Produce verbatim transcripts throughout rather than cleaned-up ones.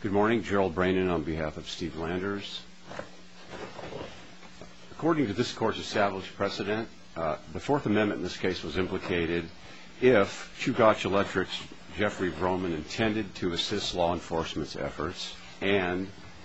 Good morning, Gerald Brannon on behalf of Steve Landers. According to this court's established precedent, uh, the Fourth Amendment in this case was implicated if Chugach Electric's Jeffrey Vroman intended to assist law enforcement's efforts and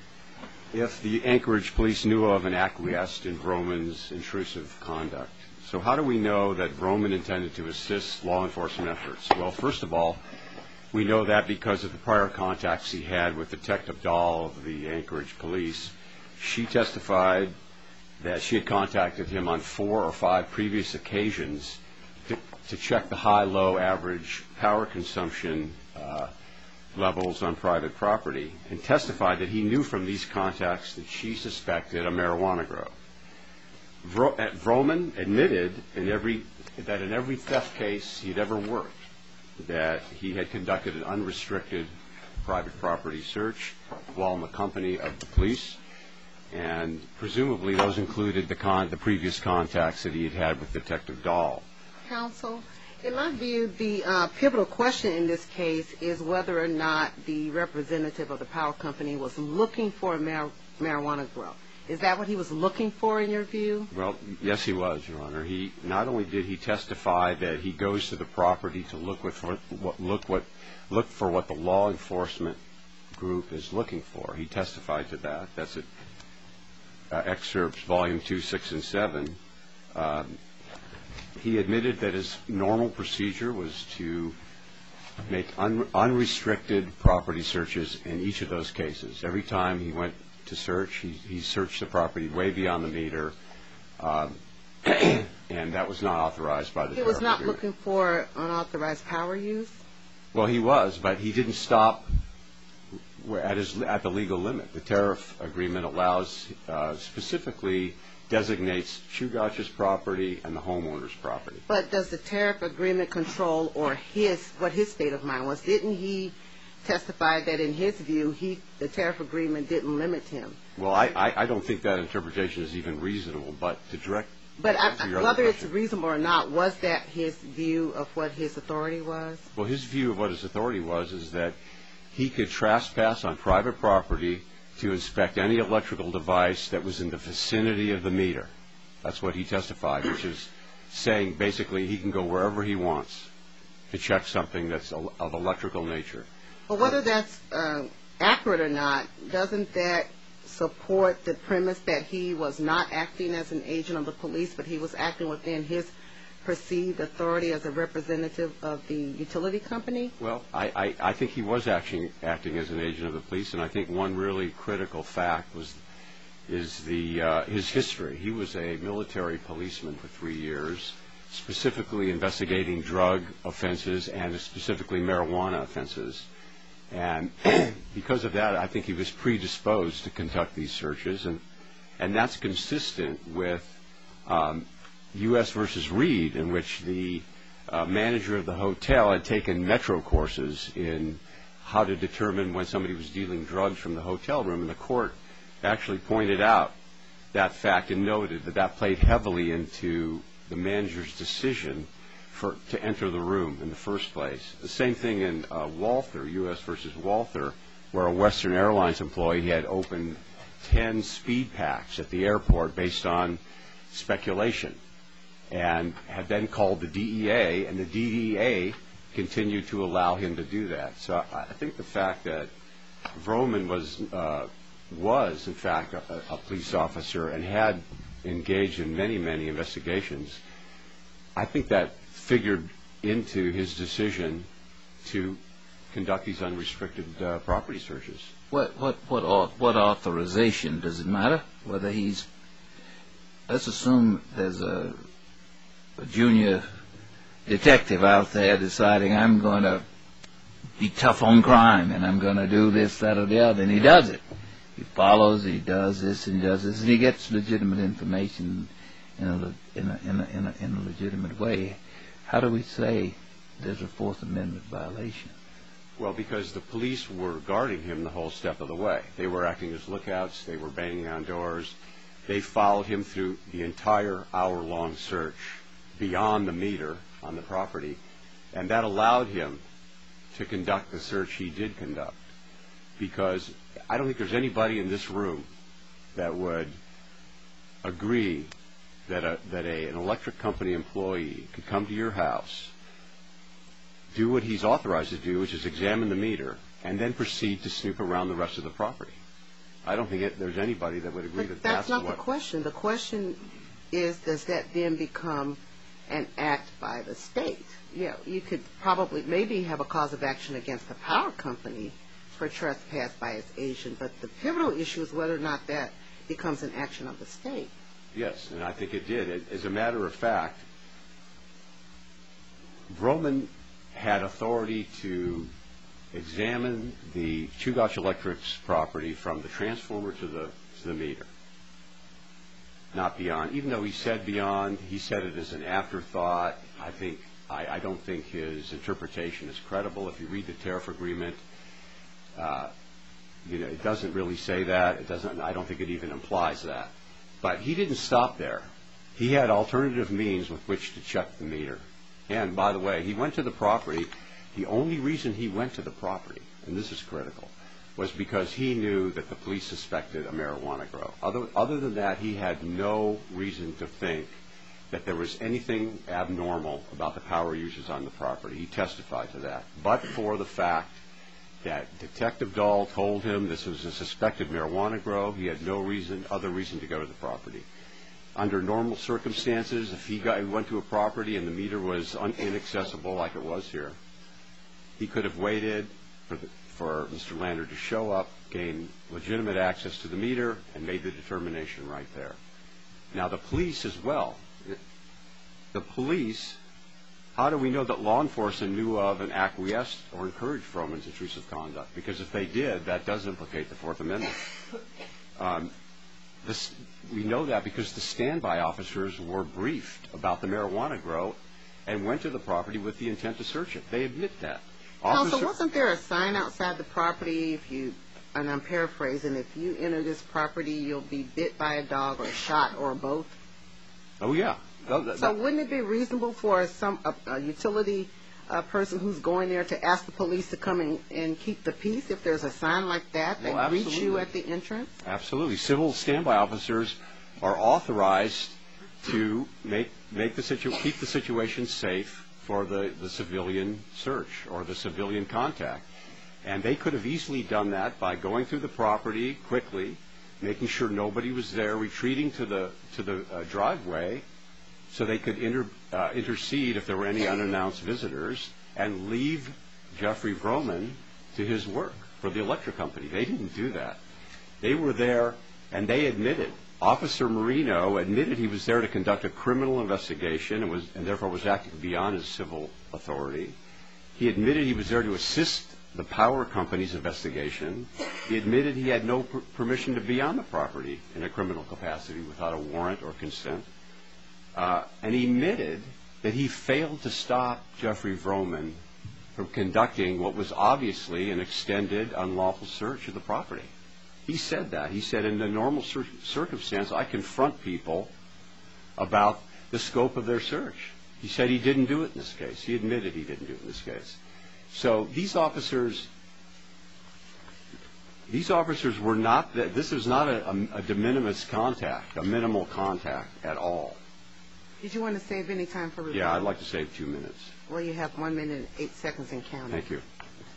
if the Anchorage police knew of and acquiesced in Vroman's intrusive conduct. So how do we know that Vroman intended to assist law enforcement efforts? Well, first of all, we know that because of the prior contacts he had with Detective Dahl of the Anchorage police. She testified that she had contacted him on four or five previous occasions to, to check the high, low, average power consumption uh, levels on private property and testified that he knew from these contacts that she suspected a marijuana grow. Vro- Vroman admitted in every, that in every theft case he'd ever worked, that he had conducted an unrestricted private property search while in the company of the police, and presumably those included the, con- the previous contacts that he had had with Detective Dahl. Counsel, in my view, the uh, pivotal question in this case is whether or not the representative of the power company was looking for a mar- marijuana grow. Is that what he was looking for in your view? Well, yes, he was, Your Honor. He not only did he testify that he goes to the property to look with what look what look for what the law enforcement group is looking for. He testified to that. That's at uh, excerpts volume two, six, and seven. Um, he admitted that his normal procedure was to make un- unrestricted property searches in each of those cases. Every time he went to search, he, he searched the property way beyond the meter, um, and that was not authorized by the He was not agreement. looking for unauthorized power use? Well, he was, but he didn't stop at, his, at the legal limit. The tariff agreement allows, uh, specifically designates Chugach's property and the homeowner's property. But does the tariff agreement control or his what his state of mind was? Didn't he testify that in his view, he the tariff agreement didn't limit him? Well, I, I, I don't think that interpretation is even reasonable, but to direct But I, to your whether other it's question, reasonable or not, was that his view of what his authority was? well, his view of what his authority was is that he could trespass on private property to inspect any electrical device that was in the vicinity of the meter. That's what he testified, which is saying basically he can go wherever he wants to check something that's of electrical nature. But whether that's uh, accurate or not, doesn't that support the premise that he was not acting as an agent of the police, but he was acting within his perceived authority as a representative of the utility company? Well, I, I, I think he was acting, acting as an agent of the police, and I think one really critical fact was is the uh, his history. He was a military policeman for three years, specifically investigating drug offenses and specifically marijuana offenses. And because of that, I think he was predisposed to conduct these searches, and and that's consistent with um, U S versus Reed, in which the uh, manager of the hotel had taken metro courses in how to determine when somebody was dealing drugs from the hotel room, and the court actually pointed out that fact and noted that that played heavily into the manager's decision for to enter the room in the first place. The same thing in uh, Walther, U S versus Walther, where a Western Airlines employee had opened ten speed packs at the airport based on speculation, and had then called the D E A, and the D E A continued to allow him to do that. So I, I think the fact that Vroman was, uh, was in fact, a, a police officer and had engaged in many, many investigations, I think that figured into his decision to conduct these unrestricted uh, property searches. What what what au- what authorization does it matter? Whether he's, let's assume there's a, a junior detective out there deciding I'm going to be tough on crime and I'm going to do this, that, or the other, and he does it. He follows, he does this, and he does this, and he gets legitimate information in a in a in a, in a, in a legitimate way. How do we say there's a Fourth Amendment violation? Well, because the police were guarding him the whole step of the way. They were acting as lookouts. They were banging on doors. They followed him through the entire hour-long search beyond the meter on the property, and that allowed him to conduct the search he did conduct. because I don't think there's anybody in this room that would agree that a, that a, an electric company employee could come to your house, do what he's authorized to do, which is examine the meter, and then proceed to snoop around the rest of the property. I don't think it, there's anybody that would agree but that that's, that's not what... the question. The question is, does that then become an act by the state? Yeah, you could probably maybe have a cause of action against the power company for trespass by its agent, but the pivotal issue is whether or not that becomes an action of the state. Yes, and I think it did. As a matter of fact, Vroman had authority to examine the Chugach Electric's property from the transformer to the to the meter, not beyond. Even though he said beyond, he said it as an afterthought. I think I, I don't think his interpretation is credible. If you read the tariff agreement, uh, you know, it doesn't really say that. It doesn't. I don't think it even implies that. But he didn't stop there. He had alternative means with which to check the meter. And by the way, he went to the property. The only reason he went to the property, and this is critical, was because he knew that the police suspected a marijuana grow. Other, other than that, he had no reason to think that there was anything abnormal about the power users on the property. He testified to that. But for the fact that Detective Dahl told him this was a suspected marijuana grow, he had no reason, other reason to go to the property. Under normal circumstances, if he got, went to a property and the meter was un, inaccessible like it was here, he could have waited for, the, for Mister Lander to show up, gain legitimate access to the meter, and made the determination right there. Now, the police as well. The police, how do we know that law enforcement knew of and acquiesced or encouraged Vroman's intrusive conduct? Because if they did, that does implicate the Fourth Amendment. Um, this, we know that because the standby officers were briefed about the marijuana grow and went to the property with the intent to search it. They admit that. Counsel, wasn't there a sign outside the property, if you, and I'm paraphrasing, if you enter this property, you'll be bit by a dog or shot or both? Oh, yeah. No, that, so that, wouldn't it be reasonable for some a, a utility uh, person who's going there to ask the police to come in and keep the peace if there's a sign like that that well, greets you at the entrance? Absolutely. Civil standby officers are authorized to make make the situ- keep the situation safe for the, the civilian search or the civilian contact. And they could have easily done that by going through the property quickly, making sure nobody was there, retreating to the to the uh, driveway so they could inter, uh, intercede if there were any unannounced visitors, and leave Jeffrey Vroman to his work for the electric company. They didn't do that. They were there, and they admitted. Officer Marino admitted he was there to conduct a criminal investigation and was, and therefore was acting beyond his civil authority. He admitted he was there to assist the power company's investigation. He admitted he had no per- permission to be on the property in a criminal capacity without a warrant or consent. Uh, and he admitted that he failed to stop Jeffrey Vroman from conducting what was obviously an extended, unlawful search of the property. He said that. He said, in the normal cir- circumstance, I confront people about the scope of their search. He said he didn't do it in this case. He admitted he didn't do it in this case. So these officers, these officers were not, this was not a, a, a de minimis contact, a minimal contact at all. Did you want to save any time for rebuttal? Yeah, I'd like to save two minutes. Well, you have one minute and eight seconds and counting. Thank you.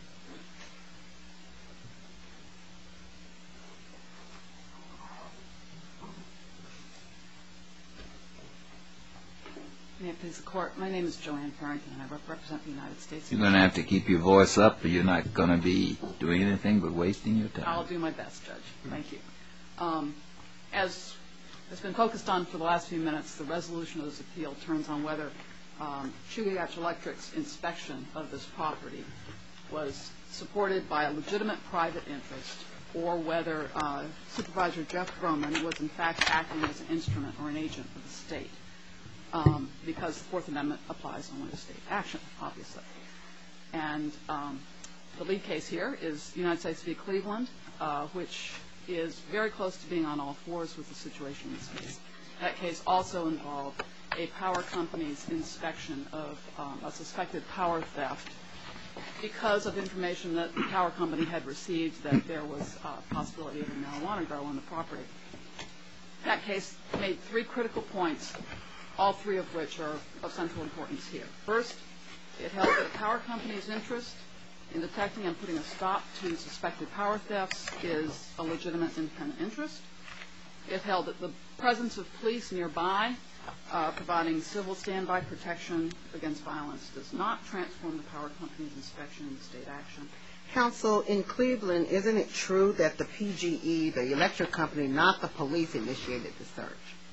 May it please the Court. My name is Joanne Farrington, and I represent the United States. You're going to have to keep your voice up, or you're not going to be doing anything but wasting your time. I'll do my best, Judge. Thank you. Um, as has been focused on for the last few minutes, the resolution of this appeal turns on whether um, Chugach Electric's inspection of this property was supported by a legitimate private interest, or whether uh, Supervisor Jeff Vroman was in fact acting as an instrument or an agent of the state. Um, because the Fourth Amendment applies only to state action, obviously. And um, the lead case here is United States v. Cleveland, uh, which is very close to being on all fours with the situation in this case. That case also involved a power company's inspection of um, a suspected power theft because of information that the power company had received that there was a possibility of a marijuana grow on the property. That case made three critical points, all three of which are of central importance here. First, it held that a power company's interest in detecting and putting a stop to suspected power thefts is a legitimate independent interest. It held that the presence of police nearby uh, providing civil standby protection against violence does not transform the power company's inspection into state action. Counsel, in Cleveland, isn't it true that the P G E, the electric company, not the police, initiated the search?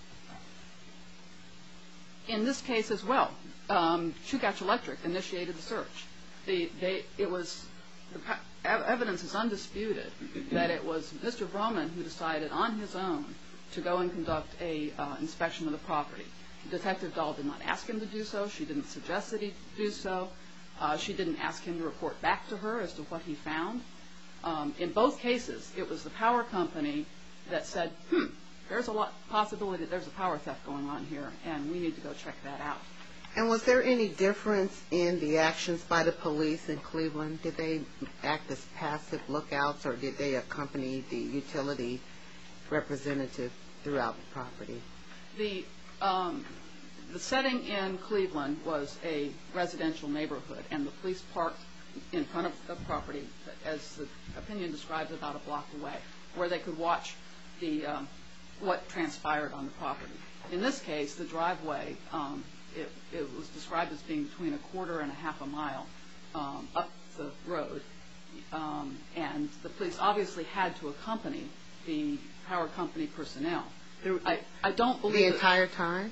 In this case as well, um, Chugach Electric initiated the search. The, they, it was, the evidence is undisputed that it was Mister Vroman who decided on his own to go and conduct a uh, inspection of the property. Detective Dahl did not ask him to do so. She didn't suggest that he do so. Uh, she didn't ask him to report back to her as to what he found. Um, in both cases, it was the power company that said, hmm, there's a lot possibility that there's a power theft going on here, and we need to go check that out. And was there any difference in the actions by the police in Cleveland? Did they act as passive lookouts, or did they accompany the utility representative throughout the property? The um, the setting in Cleveland was a residential neighborhood, and the police parked in front of the property, as the opinion describes, about a block away, where they could watch the um, what transpired on the property. In this case, the driveway, um, it, it was described as being between a quarter and a half a mile um, up the road, um, and the police obviously had to accompany the power company personnel. I, I don't believe the entire time?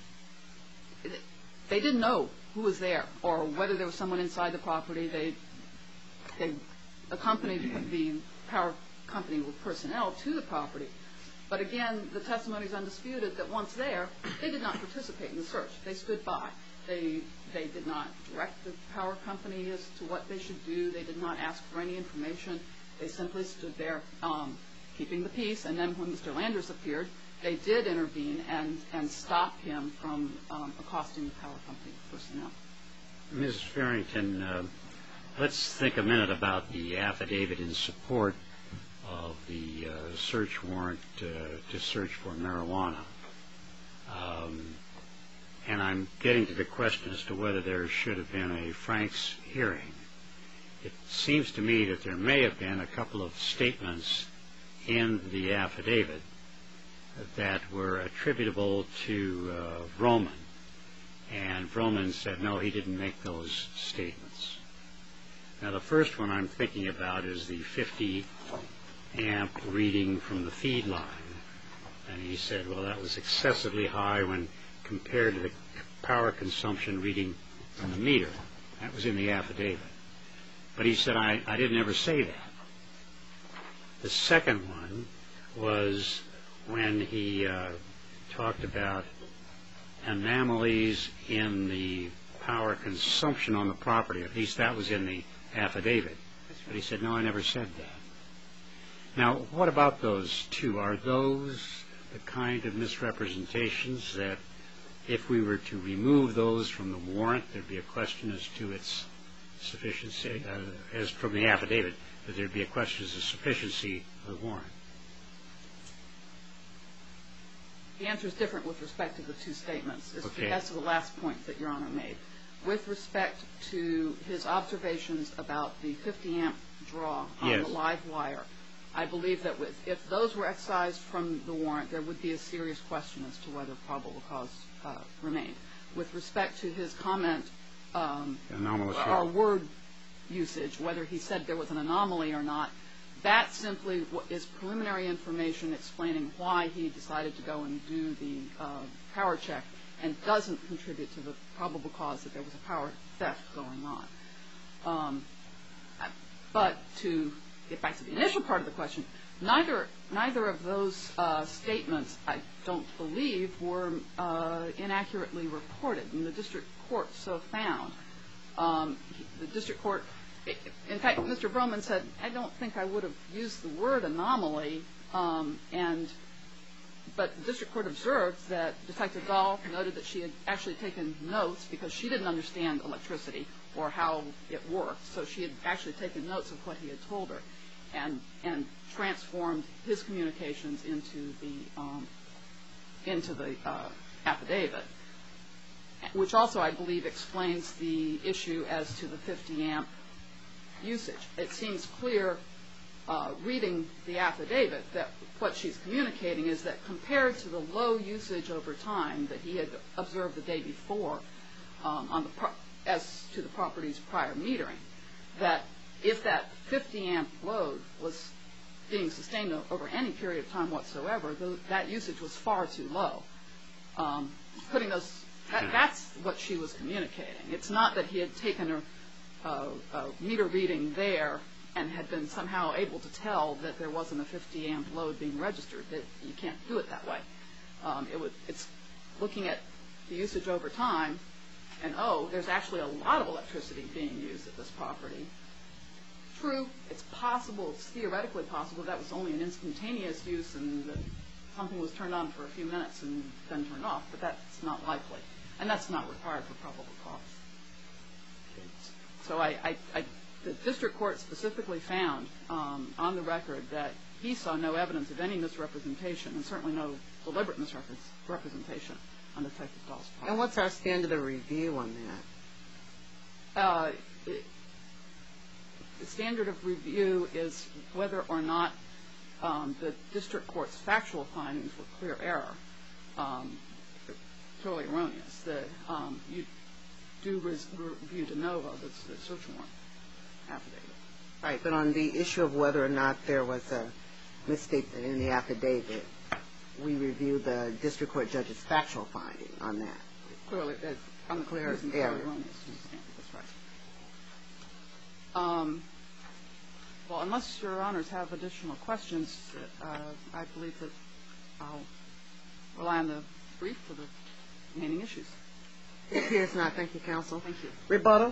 They didn't know who was there or whether there was someone inside the property. They they accompanied the power company with personnel to the property. But again, the testimony is undisputed that once there, they did not participate in the search. They stood by. They they did not direct the power company as to what they should do. They did not ask for any information. They simply stood there um, keeping the peace. And then when Mister Landers appeared, they did intervene and, and stop him from um, accosting the power company personnel. Miz Farrington, uh, let's think a minute about the affidavit in support of the uh, search warrant uh, to search for marijuana. Um, and I'm getting to the question as to whether there should have been a Franks hearing. It seems to me that there may have been a couple of statements in the affidavit that were attributable to uh, Vroman. And Vroman said, no, he didn't make those statements. Now, the first one I'm thinking about is the fifty amp reading from the feed line. And he said, well, that was excessively high when compared to the power consumption reading from the meter. That was in the affidavit. But he said, I, I didn't ever say that. The second one was when he uh, talked about anomalies in the power consumption on the property. At least that was in the affidavit. But he said, no, I never said that. Now, what about those two? Are those the kind of misrepresentations that if we were to remove those from the warrant, there'd be a question as to its sufficiency, uh, as from the affidavit, that there'd be a question as to sufficiency of the warrant? The answer is different with respect to the two statements. It's Okay. As to the last point that Your Honor made. With respect to his observations about the fifty amp draw on Yes. the live wire, I believe that with, if those were excised from the warrant, there would be a serious question as to whether probable cause uh, remained. With respect to his comment um, Anomalous. or word usage, whether he said there was an anomaly or not, that simply is preliminary information explaining why he decided to go and do the uh, power check and doesn't contribute to the probable cause that there was a power theft going on. Um, but to get back to the initial part of the question, neither neither of those uh, statements, I don't believe, were uh, inaccurately reported, and the district court so found. Um, the district court, in fact, Mister Vroman said, I don't think I would have used the word anomaly, um, and but the district court observed that Detective Dahl noted that she had actually taken notes because she didn't understand electricity or how it worked. So she had actually taken notes of what he had told her and and transformed his communications into the um, into the uh, affidavit, which also, I believe, explains the issue as to the fifty amp usage. It seems clear, uh, reading the affidavit, that what she's communicating is that compared to the low usage over time that he had observed the day before um, on the pro- as to the property's prior metering, that if that fifty amp load was being sustained over any period of time whatsoever, th- that usage was far too low. Um, putting those, that, that's what she was communicating. It's not that he had taken a, a, a meter reading there and had been somehow able to tell that there wasn't a fifty amp load being registered. That you can't do it that way. Um, it would, it's looking at the usage over time, and oh, there's actually a lot of electricity being used at this property. True, it's possible, it's theoretically possible that was only an instantaneous use and that something was turned on for a few minutes and then turned off, but that's not likely, and that's not required for probable cause. So I, I, I the district court specifically found um, on the record that he saw no evidence of any misrepresentation and certainly no deliberate misrepresentation on Detective Dahl's part. And what's our standard of review on that? Uh, it, the standard of review is whether or not um, the district court's factual findings were clear error, um, totally erroneous. The, um, you do res- review de novo the, the search warrant affidavit. Right, but on the issue of whether or not there was a misstatement in the affidavit, we review the district court judge's factual finding on that. Clearly, uh, on the Clear reason error. clearly erroneous. That's right. Um, well, unless your honors have additional questions, uh, I believe that I'll rely on the brief for the remaining issues. It appears not. Thank you, counsel. Thank you. Rebuttal.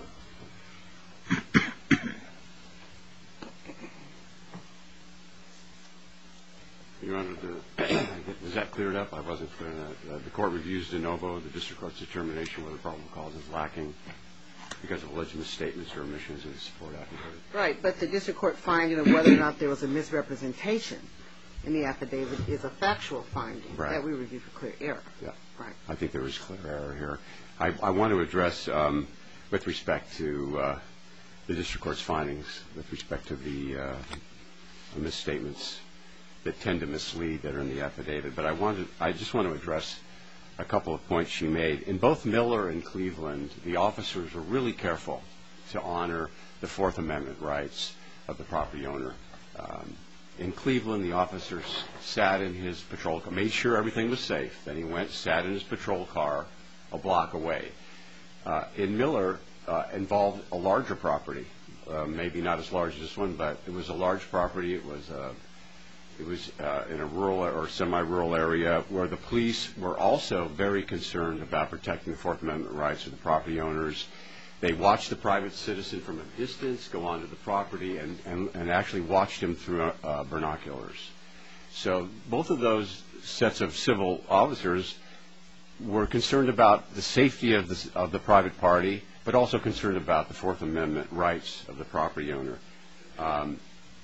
Your Honor, the, was that cleared up? I wasn't clear on that. Uh, the court reviews de novo the district court's determination whether probable cause is lacking because of alleged misstatements or omissions in the support affidavit. Right, but the district court finding of whether or not there was a misrepresentation in the affidavit is a factual finding right. that we review for clear error. Yeah. Right. I think there is clear error here. I, I want to address, um, with respect to uh, the district court's findings, with respect to the uh, misstatements that tend to mislead that are in the affidavit. But I wanted, I just want to address a couple of points she made. In both Miller and Cleveland, the officers were really careful to honor the Fourth Amendment rights of the property owner. Um, in Cleveland, the officers sat in his patrol car, made sure everything was safe. Then he went, sat in his patrol car a block away. Uh, in Miller, uh, involved a larger property, uh, maybe not as large as this one, but it was a large property. It was uh, It was uh, in a rural or semi-rural area where the police were also very concerned about protecting the Fourth Amendment rights of the property owners. They watched the private citizen from a distance go onto the property and, and, and actually watched him through uh, binoculars. So both of those sets of civil officers were concerned about the safety of the, of the private party, but also concerned about the Fourth Amendment rights of the property owner. Um,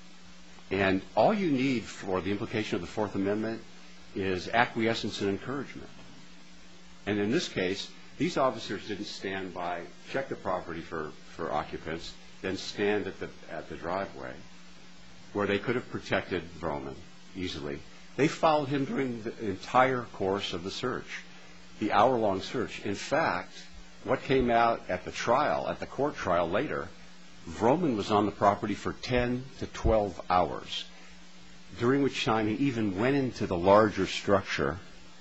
And all you need for the implication of the Fourth Amendment is acquiescence and encouragement. And in this case, these officers didn't stand by, check the property for, for occupants, then stand at the at the driveway where they could have protected Vroman easily. They followed him during the entire course of the search, the hour-long search. In fact, what came out at the trial, at the court trial later, Vroman was on the property for ten to twelve hours, during which time he even went into the larger structure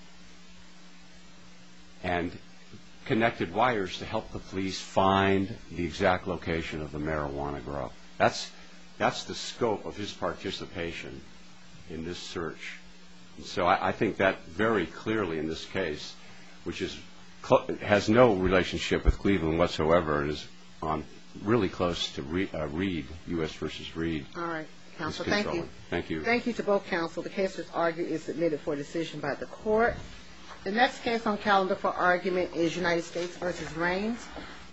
and connected wires to help the police find the exact location of the marijuana grow. That's, that's the scope of his participation in this search. And so I, I think that very clearly in this case, which is has no relationship with Cleveland whatsoever, and is on really close to Reed, uh, Reed U S versus Reed. All right, counsel. Thank you. Thank you. Thank you to both counsel. The case that's argued is submitted for decision by the court. The next case on calendar for argument is United States versus Raines.